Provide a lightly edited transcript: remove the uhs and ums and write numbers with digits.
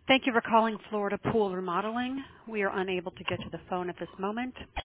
Thank you for calling Florida Pool Remodeling. We are unable to get to the phone at this moment.